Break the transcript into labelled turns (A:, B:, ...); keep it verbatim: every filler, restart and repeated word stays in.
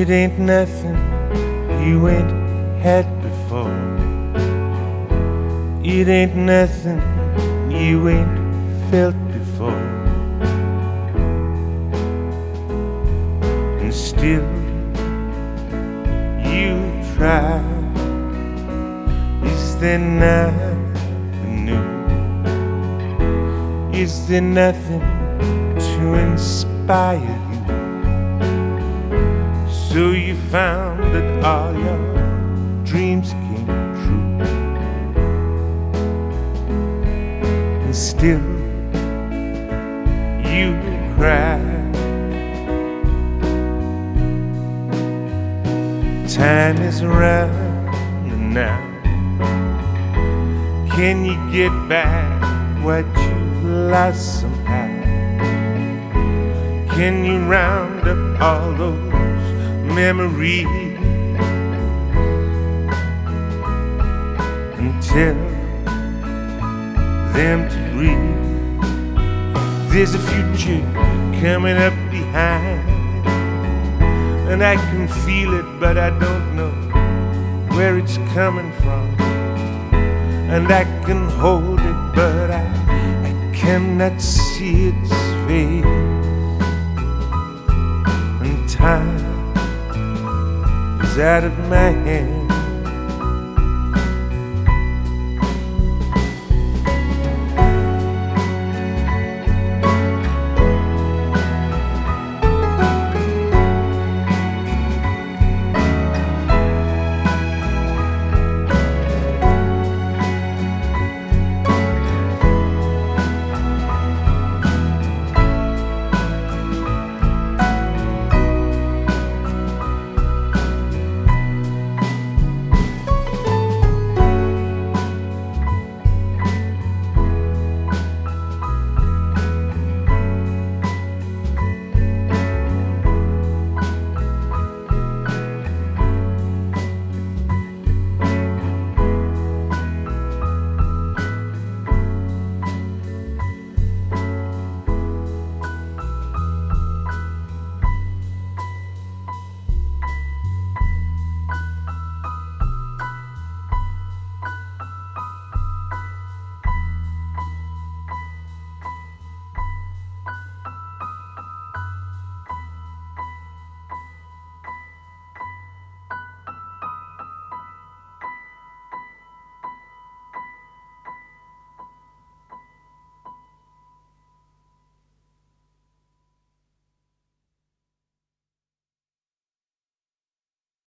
A: It ain't nothing you ain't had before. It ain't nothing you ain't felt before. And still you try. Is there nothing new? Is there nothing to inspire you? So you found that all your dreams came true. And still you cry. Time is running now. Can you get back what you lost somehow? Can you round up all those memories and tell them to breathe? There's a future coming up behind, and I can feel it, but I don't know where it's coming from. And I can hold it, but I, I cannot see its face. And time is out of my hands.